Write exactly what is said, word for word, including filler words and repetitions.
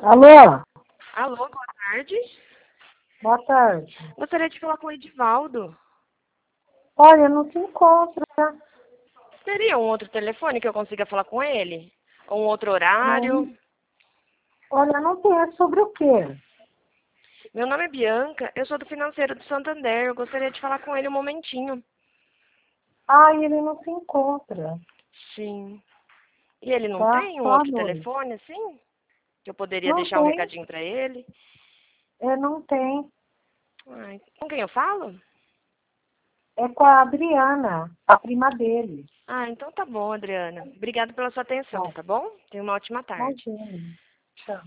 Alô? Alô, boa tarde. Boa tarde. Gostaria de falar com o Edivaldo. Olha, não se encontra. Teria um outro telefone que eu consiga falar com ele? Ou um outro horário? Não. Olha, não tem. É sobre o quê? Meu nome é Bianca, eu sou do financeiro do Santander. Eu gostaria de falar com ele um momentinho. Ah, ele não se encontra. Sim. E ele não Tá? tem um Só à outro noite. telefone assim? Que eu poderia Não deixar um tem. recadinho para ele? É, não tem. Ai, com quem eu falo? É com a Adriana, a prima dele. Ah, então tá bom, Adriana. Obrigada pela sua atenção, Tá. tá bom? Tenha uma ótima tarde. Imagina. Tchau.